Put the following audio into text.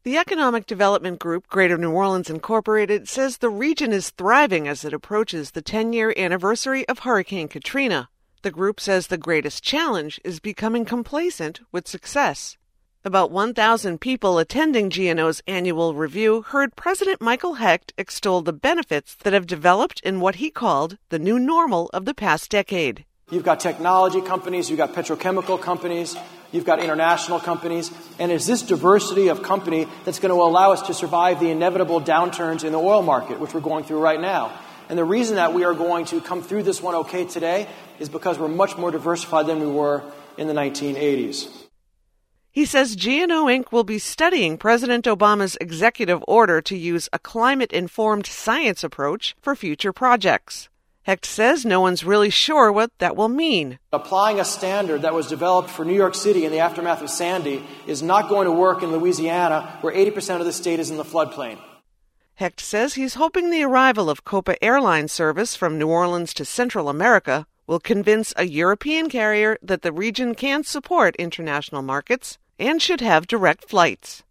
The Economic Development Group, Greater New Orleans Incorporated, says the region is thriving as it approaches the 10-year anniversary of Hurricane Katrina. The group says the greatest challenge is becoming complacent with success. About 1,000 people attending GNO's annual review heard President Michael Hecht extol the benefits that have developed in what he called the new normal of the past decade. You've got technology companies, you've got petrochemical companies, you've got international companies, and it's this diversity of company that's going to allow us to survive the inevitable downturns in the oil market, which we're going through right now. And the reason that we are going to come through this one okay today is because we're much more diversified than we were in the 1980s. He says GNO Inc. will be studying President Obama's executive order to use a climate-informed science approach for future projects. Hecht says no one's really sure what that will mean. Applying a standard that was developed for New York City in the aftermath of Sandy is not going to work in Louisiana, where 80% of the state is in the floodplain. Hecht says he's hoping the arrival of Copa Airlines service from New Orleans to Central America will convince a European carrier that the region can support international markets and should have direct flights.